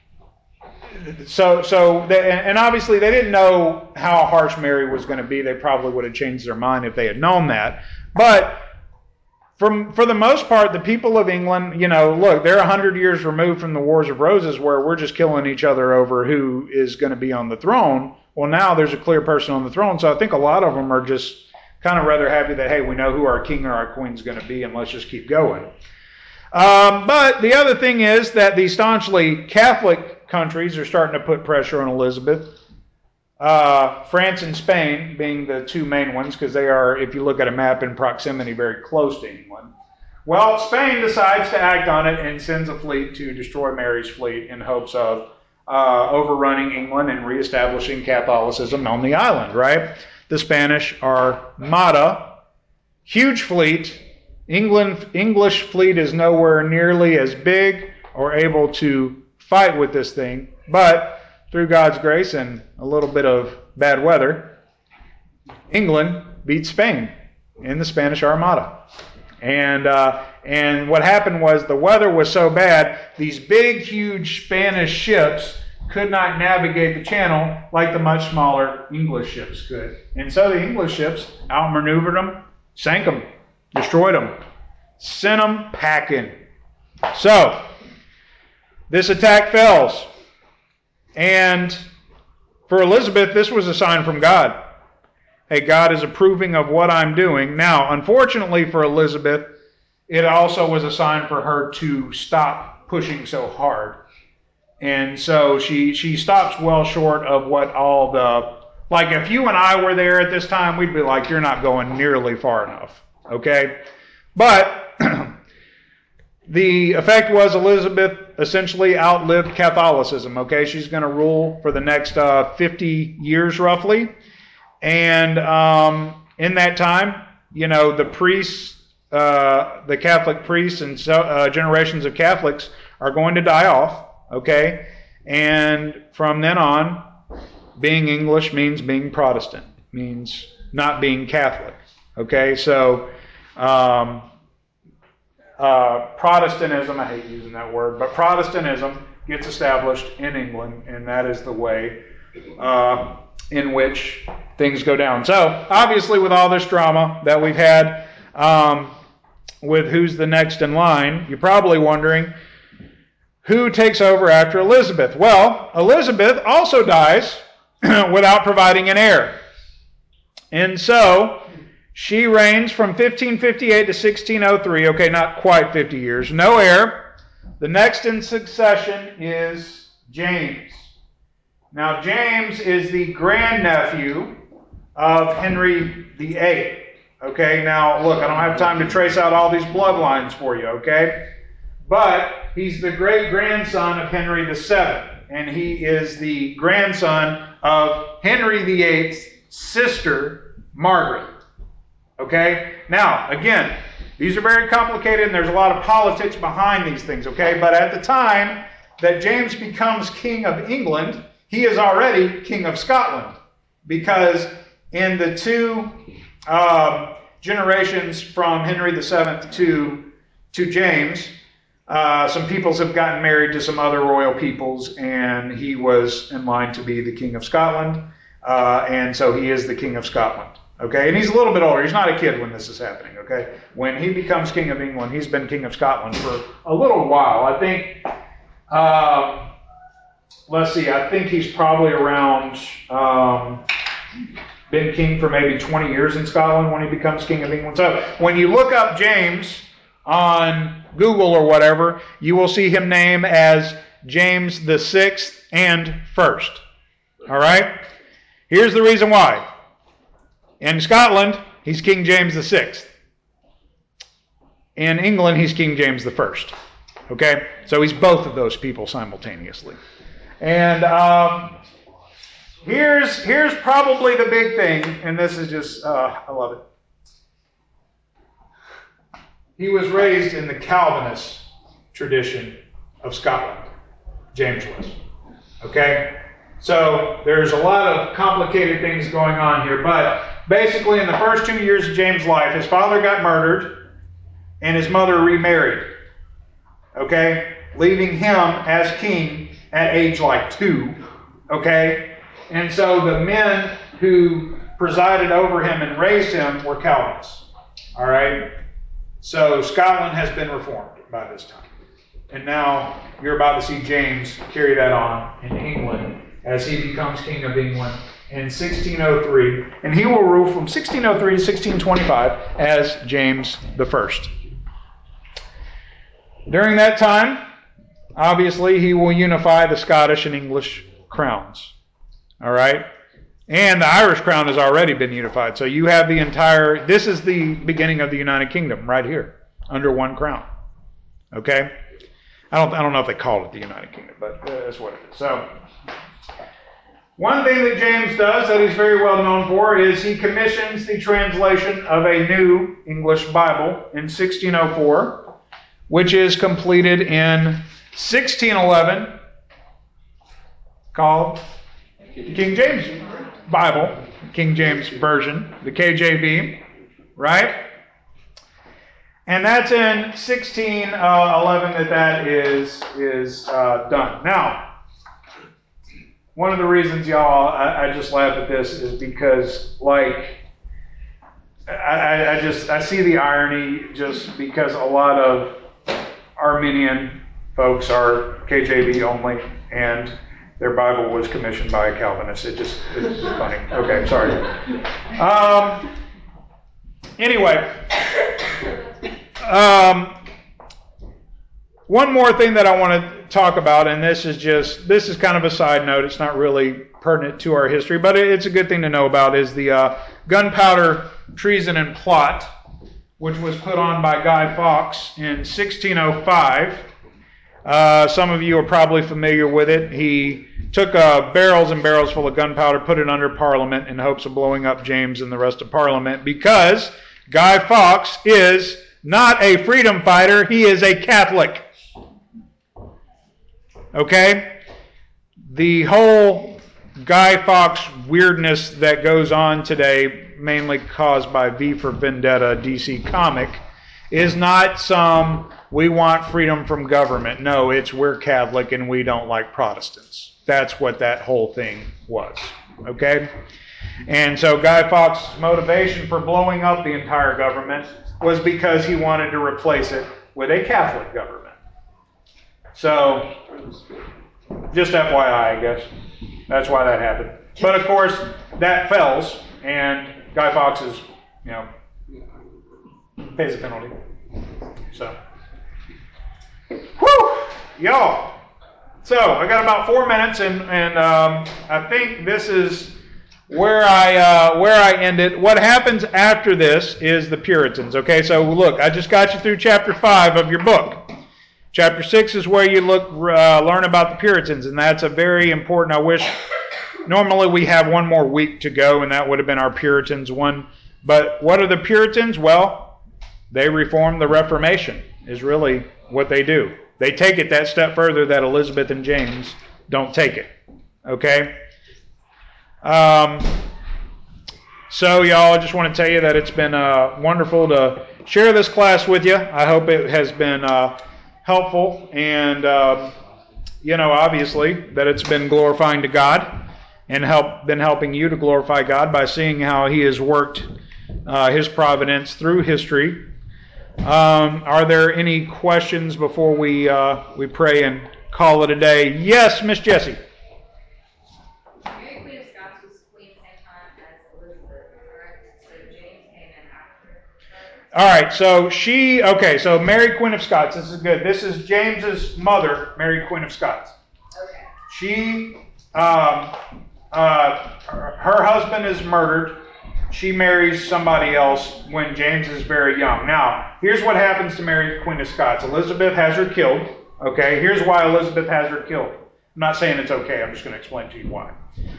so so they, and obviously they didn't know how harsh Mary was going to be. They probably would have changed their mind if they had known that. But For, for the most part, the people of England, you know, look, they're one hundred years removed from the Wars of Roses where we're just killing each other over who is going to be on the throne. Well, now there's a clear person on the throne, so I think a lot of them are just kind of rather happy that, hey, we know who our king or our queen is going to be, and let's just keep going. Um, but the other thing is that the staunchly Catholic countries are starting to put pressure on Elizabeth. Uh, France and Spain being the two main ones, because they are, if you look at a map, in proximity very close to England. Well, Spain decides to act on it and sends a fleet to destroy Mary's fleet in hopes of uh, overrunning England and reestablishing Catholicism on the island, right? The Spanish Armada, huge fleet. England, English fleet is nowhere nearly as big or able to fight with this thing, but through God's grace and a little bit of bad weather, England beat Spain in the Spanish Armada. And uh, and what happened was the weather was so bad, these big, huge Spanish ships could not navigate the channel like the much smaller English ships could. And so the English ships outmaneuvered them, sank them, destroyed them, sent them packing. So, this attack fails. And for Elizabeth, this was a sign from God. Hey, God is approving of what I'm doing. Now, unfortunately for Elizabeth, it also was a sign for her to stop pushing so hard. And so she she stops well short of what all the... Like, if you and I were there at this time, we'd be like, you're not going nearly far enough. Okay? But the effect was Elizabeth essentially outlived Catholicism. Okay, she's going to rule for the next uh, fifty years roughly, and um, in that time, you know, the priests, uh, the Catholic priests, and so, uh, generations of Catholics are going to die off. Okay, and from then on, being English means being Protestant, means not being Catholic. Okay, so. Um, Uh, Protestantism, I hate using that word, but Protestantism gets established in England, and that is the way uh, in which things go down. So, obviously, with all this drama that we've had um, with who's the next in line, you're probably wondering, who takes over after Elizabeth? Well, Elizabeth also dies without providing an heir. And so, she reigns from fifteen fifty-eight to sixteen oh three. Okay, not quite fifty years. No heir. The next in succession is James. Now, James is the grandnephew of Henry the eighth. Okay, now, look, I don't have time to trace out all these bloodlines for you, okay? But he's the great-grandson of Henry the seventh. And he is the grandson of Henry the eighth's sister, Margaret. Okay? Now, again, these are very complicated and there's a lot of politics behind these things, okay? But at the time that James becomes king of England, he is already king of Scotland. Because in the two um, generations from Henry the seventh to, to James, uh, some peoples have gotten married to some other royal peoples, and he was in line to be the king of Scotland. Uh, and so he is the king of Scotland. Okay, and he's a little bit older. He's not a kid when this is happening, okay? When he becomes king of England, he's been king of Scotland for a little while. I think, uh, let's see, I think he's probably around, um, been king for maybe twenty years in Scotland when he becomes king of England. So when you look up James on Google or whatever, you will see him named as James the Sixth and First. All right? Here's the reason why. In Scotland, he's King James the Sixth. In England, he's King James the First. Okay? So he's both of those people simultaneously. And um, here's here's probably the big thing, and this is just, uh, I love it. He was raised in the Calvinist tradition of Scotland. James was. Okay? So there's a lot of complicated things going on here, but basically in the first two years of James' life, his father got murdered and his mother remarried. Okay? Leaving him as king at age like two. Okay? And so the men who presided over him and raised him were Calvinists. All right? So Scotland has been reformed by this time. And now you're about to see James carry that on in England as he becomes King of England in sixteen oh three. And he will rule from sixteen oh three to sixteen twenty-five as James the First. During that time, obviously, he will unify the Scottish and English crowns. All right? And the Irish crown has already been unified. So you have the entire, this is the beginning of the United Kingdom right here, under one crown. Okay? I don't I don't know if they call it the United Kingdom, but that's what it is. So, one thing that James does that he's very well known for is he commissions the translation of a new English Bible in sixteen oh four, which is completed in sixteen eleven, called King James Bible, King James Version, the K J V, right? And that's in sixteen eleven that that is, is uh, done. Now, one of the reasons, y'all, I, I just laugh at this is because, like, I, I just, I see the irony just because a lot of Arminian folks are K J V only, and their Bible was commissioned by a Calvinist. It just, it's just funny. Okay, sorry. Um, anyway, um, one more thing that I want to talk about, and this is just, this is kind of a side note. It's not really pertinent to our history, but it's a good thing to know about, is the uh, gunpowder treason and plot, which was put on by Guy Fawkes in sixteen oh five. Uh, some of you are probably familiar with it. He took uh, barrels and barrels full of gunpowder, put it under Parliament in hopes of blowing up James and the rest of Parliament, because Guy Fawkes is not a freedom fighter, he is a Catholic. Okay? The whole Guy Fawkes weirdness that goes on today, mainly caused by V for Vendetta D C comic, is not some, we want freedom from government. No, it's we're Catholic and we don't like Protestants. That's what that whole thing was. Okay? And so Guy Fawkes' motivation for blowing up the entire government was because he wanted to replace it with a Catholic government. So, just F Y I, I guess. That's why that happened. But of course, that fails, and Guy Fawkes is, you know, pays a penalty. So, whew, y'all. So, I got about four minutes, and, and um, I think this is where I uh, where I end it. What happens after this is the Puritans. Okay, so look, I just got you through chapter five of your book. Chapter six is where you look uh, learn about the Puritans, and that's a very important. I wish normally we have one more week to go, and that would have been our Puritans one. But what are the Puritans? Well, they reform the Reformation, is really what they do. They take it that step further that Elizabeth and James don't take it. Okay? Um, so, y'all, I just want to tell you that it's been uh, wonderful to share this class with you. I hope it has been uh, helpful, and, um, you know, obviously, that it's been glorifying to God and help been helping you to glorify God by seeing how He has worked uh, His providence through history. Um, are there any questions before we uh, we pray and call it a day? Yes, Miss Jessie. Mary Queen of Scots was queen same time as Elizabeth, correct? So James came in after her? All right, so she, okay, so Mary Queen of Scots. This is good. This is James's mother, Mary Queen of Scots. Okay. She, um, uh, her, her husband is murdered. She marries somebody else when James is very young. Now, here's what happens to Mary Queen of Scots. Elizabeth has her killed. Okay, here's why Elizabeth has her killed. I'm not saying it's okay. I'm just going to explain to you why.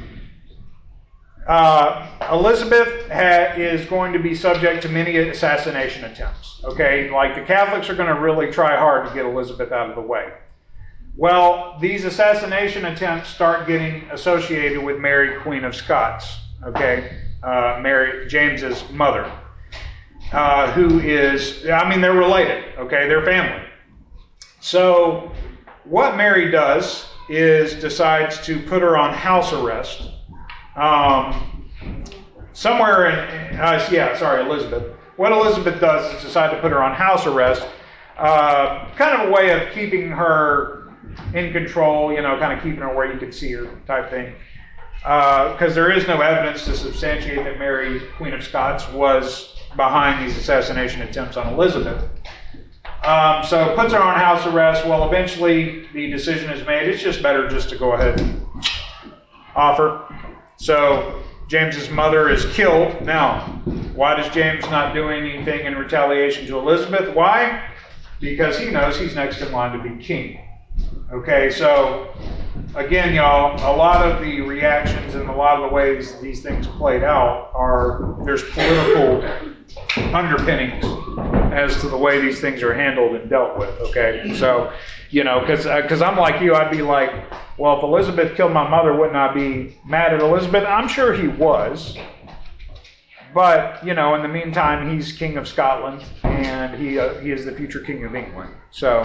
Uh, Elizabeth ha- is going to be subject to many assassination attempts. Okay, like the Catholics are going to really try hard to get Elizabeth out of the way. Well, these assassination attempts start getting associated with Mary Queen of Scots. Okay, uh, Mary James's mother, uh, who is, I mean, they're related. Okay, they're family. So, what Mary does is decides to put her on house arrest. Um, somewhere in, uh, yeah, sorry, Elizabeth. What Elizabeth does is decide to put her on house arrest, uh, kind of a way of keeping her in control, you know, kind of keeping her where you can see her type thing. Because uh, there is no evidence to substantiate that Mary, Queen of Scots, was behind these assassination attempts on Elizabeth. Um, so puts her on house arrest. Well, eventually the decision is made. It's just better just to go ahead and offer. So James's mother is killed. Now, why does James not do anything in retaliation to Elizabeth? Why? Because he knows he's next in line to be king. Okay, so again, y'all, a lot of the reactions and a lot of the ways these things played out are, there's political underpinnings as to the way these things are handled and dealt with, okay? So, you know, because because I'm like you, I'd be like, well, if Elizabeth killed my mother, wouldn't I be mad at Elizabeth? I'm sure he was. But, you know, in the meantime, he's king of Scotland, and he uh, he is the future king of England. So,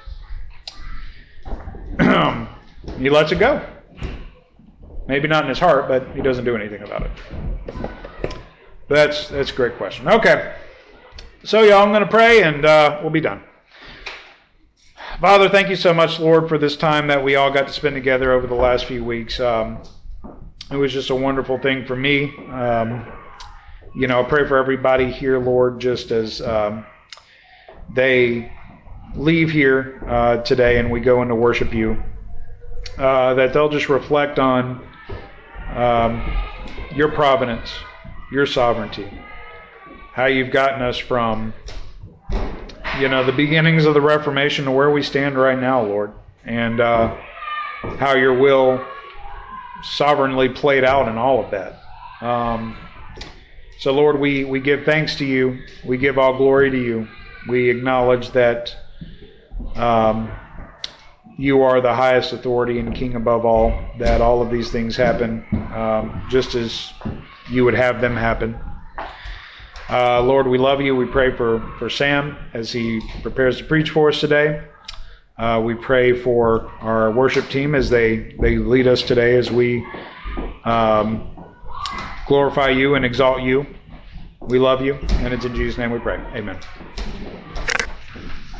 he lets it go. Maybe not in his heart, but he doesn't do anything about it. That's that's a great question. Okay. So, y'all, I'm going to pray, and uh, we'll be done. Father, thank you so much, Lord, for this time that we all got to spend together over the last few weeks. Um, it was just a wonderful thing for me. Um, you know, I pray for everybody here, Lord, just as um, they leave here uh, today and we go in to worship you, uh, that they'll just reflect on um, your providence, your sovereignty, how you've gotten us from, you know, the beginnings of the Reformation to where we stand right now, Lord, and uh, how your will sovereignly played out in all of that. Um, so, Lord, we, we give thanks to you. We give all glory to you. We acknowledge that um, you are the highest authority and king above all, that all of these things happen um, just as you would have them happen. Uh, Lord, we love you. We pray for, for Sam as he prepares to preach for us today. Uh, we pray for our worship team as they, they lead us today as we um, glorify you and exalt you. We love you, and it's in Jesus' name we pray. Amen.